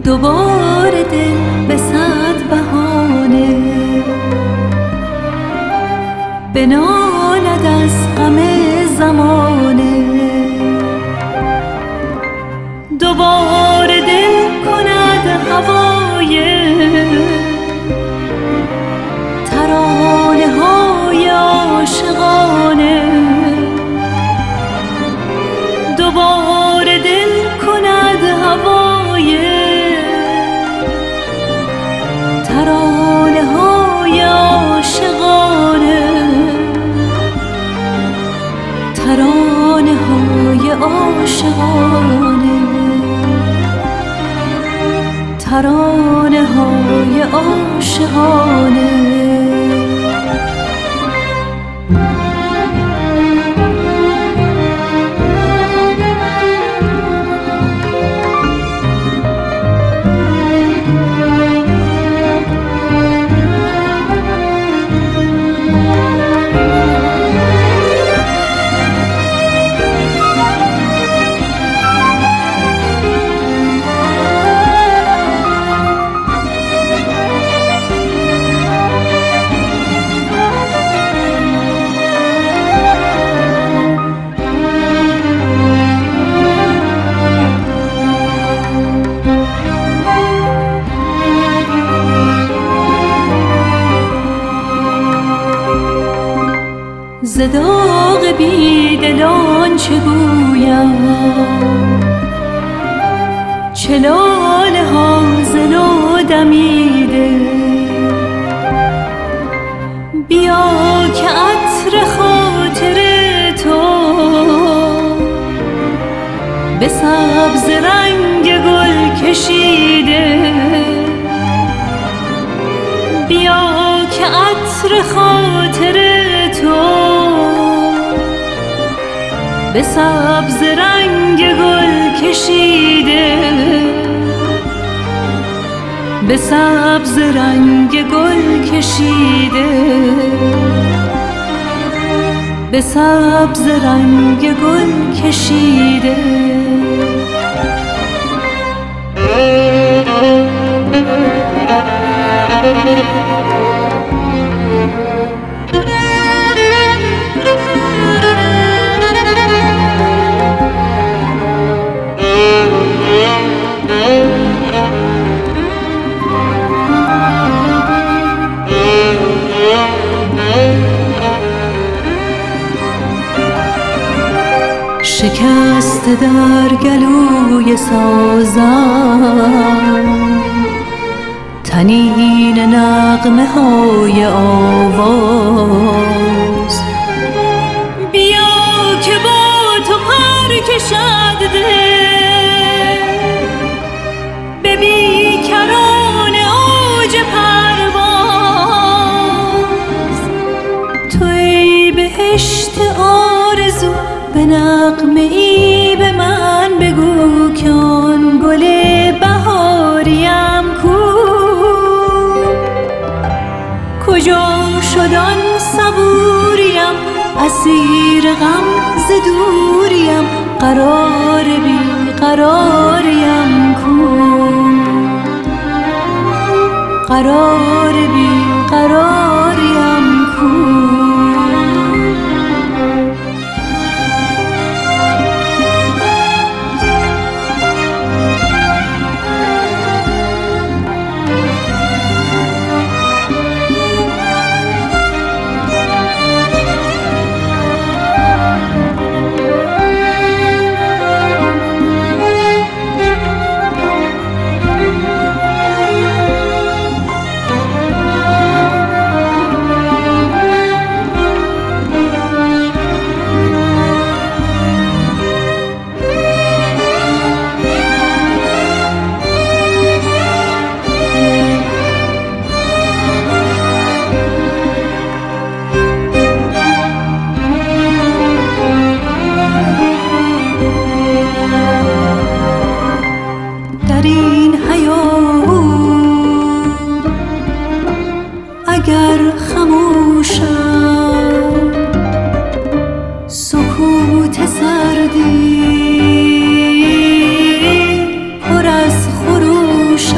دوباره دل به صد بهانه بنالد از غم زمانه. دوباره دل کند هوای ترانه های عاشقانه. دوباره دل کند هوای ترانه های عاشقانه. ترانه های عاشقانه. ترانه های عاشقانه. ز داغ بیدلان چه گویم، چه لاله ها ز نو دمیده. بیا که عطر خاطر تو به سبز رنگ گل کشیده. بیا که عطر خاطر تو به سبز رنگ گل کشیده. به سبز رنگ گل کشیده. به سبز رنگ گل کشیده. شکست در گلوی سازم طنین نغمه های آواز. بیا که با تو پر کشد دل به بیکران اوج پرواز. تو ای بهشت آرزو به نغمه ای به من بگو که آن گل بهاریم کو. کجا شد آن صبوریم اسیر غم ز دوریم. قرار بی قراریم کو. قرار بی قراریم کو. در این حیات اگر خموشم سکوت سردی پر از خروش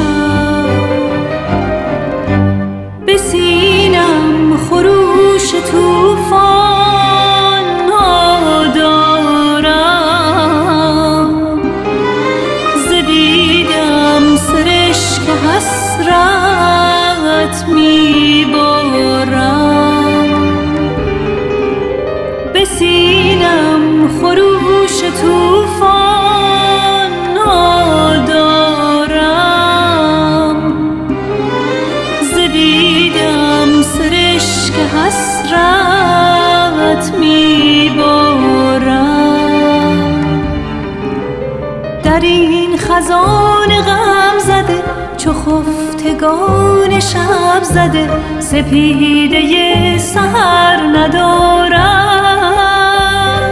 این خزان غم زده چو خفتگان شب زده سپیده سحر ندارم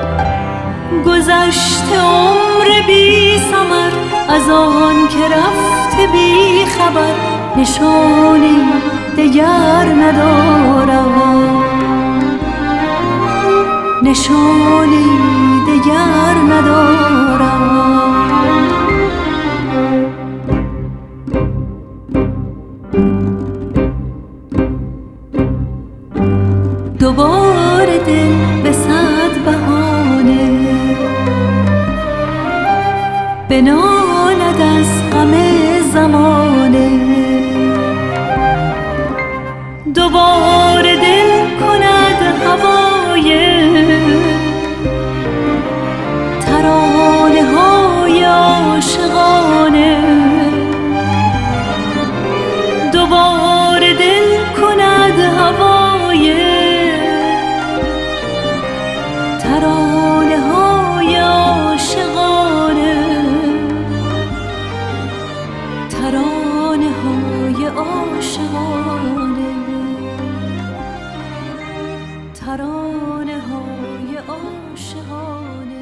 گذشته عمر بی ثمر از آن که رفته بی خبر نشانی دگر ندارم نشانی دگر ندارم دوباره دل به صد بهانه بنالد از غم زمانه دوباره دل کند هوای ترانه های عاشقانه دوباره دل کند هوای ترانه های عاشقانه ترانه های عاشقانه ترانه های عاشقانه